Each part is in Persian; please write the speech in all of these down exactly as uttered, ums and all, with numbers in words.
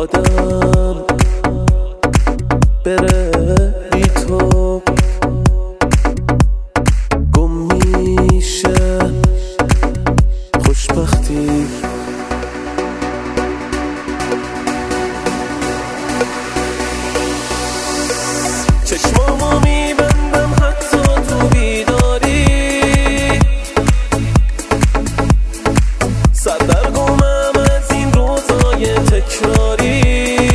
یادم بره بی تو گم میشه خوشبختی. چشمامو میبندم حتی تو بیداری، سردرگمم از این روزای تکراری،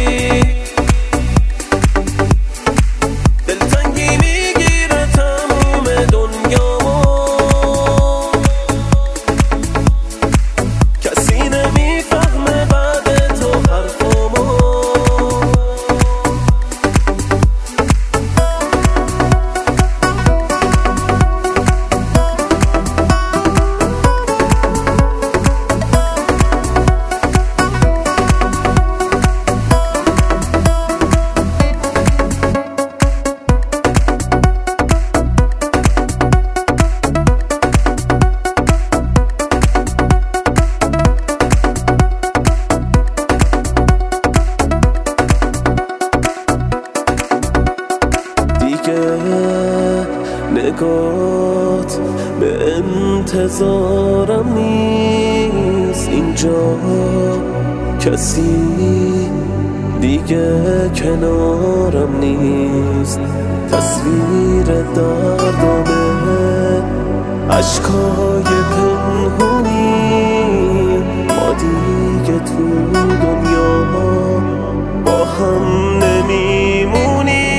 دلتنگی میگیره تموم دنیامو، کسی نمیفهمه بعد تو حرفامو. نگات به انتظارم نیست، اینجا کسی دیگه کنارم نیست. تصویر دردانه عشقای پنهونی، ما دیگه تو دنیا با هم نمیمونیم.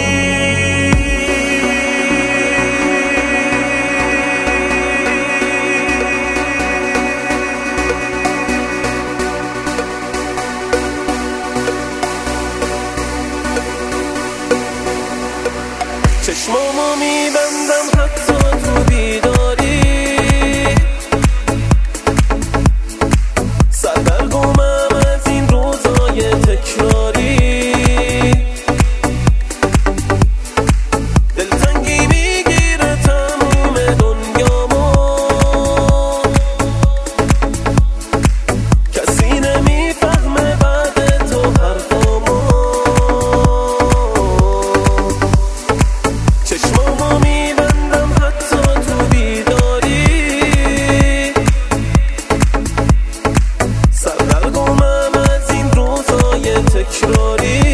چشمامو میبندم حتی تو بیداری، سردرگمم از این روزای تکراری، دلتنگی میگیره تموم دنیامو، کسی نمیفهمه بعد تو حرفامو. چشمامو میبندم حتی تو بیداری، سردرگمم از این روزای تکراری،